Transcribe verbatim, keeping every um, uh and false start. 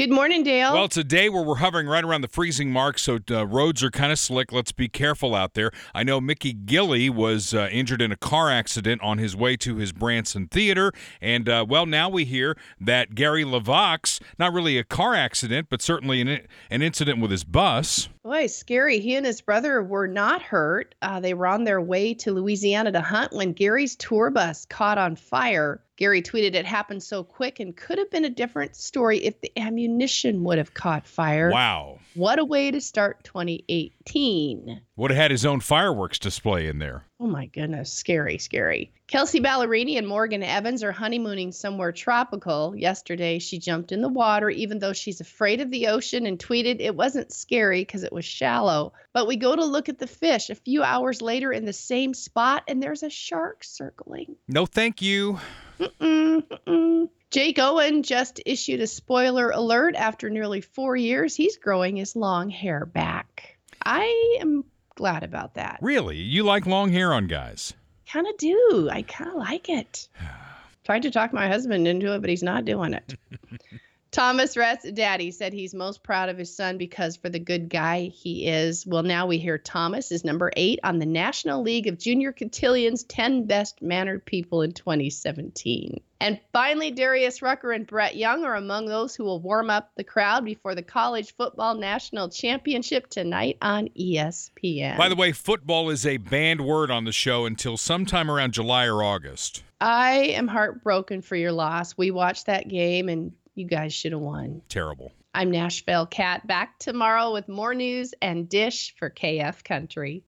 Good morning, Dale. Well, it's a day where we're hovering right around the freezing mark, so uh, roads are kind of slick. Let's be careful out there. I know Mickey Gilley was uh, injured in a car accident on his way to his Branson Theater. And, uh, well, now we hear that Gary LeVox, not really a car accident, but certainly an, an incident with his bus. Boy, scary. He and his brother were not hurt. Uh, they were on their way to Louisiana to hunt when Gary's tour bus caught on fire. Gary tweeted it happened so quick and could have been a different story if the ammunition would have caught fire. Wow. What a way to start twenty eighteen. Would have had his own fireworks display in there. Oh, my goodness. Scary, scary. Kelsey Ballerini and Morgan Evans are honeymooning somewhere tropical. Yesterday, she jumped in the water, even though she's afraid of the ocean, and tweeted it wasn't scary because it was shallow. But we go to look at the fish a few hours later in the same spot, and there's a shark circling. No, thank you. Mm-mm, mm-mm. Jake Owen just issued a spoiler alert. After nearly four years, he's growing his long hair back. I am glad about that. Really? You like long hair on guys? Kind of do. I kind of like it. Tried to talk my husband into it, but he's not doing it. Thomas Rhett's daddy said he's most proud of his son because for the good guy he is. Well, now we hear Thomas is number eight on the National League of Junior Cotillions ten Best Mannered People in twenty seventeen. And finally, Darius Rucker and Brett Young are among those who will warm up the crowd before the College Football National Championship tonight on E S P N. By the way, football is a banned word on the show until sometime around July or August. I am heartbroken for your loss. We watched that game, and you guys should have won. Terrible. I'm Nashville Cat, back tomorrow with more news and Dish for K F Country.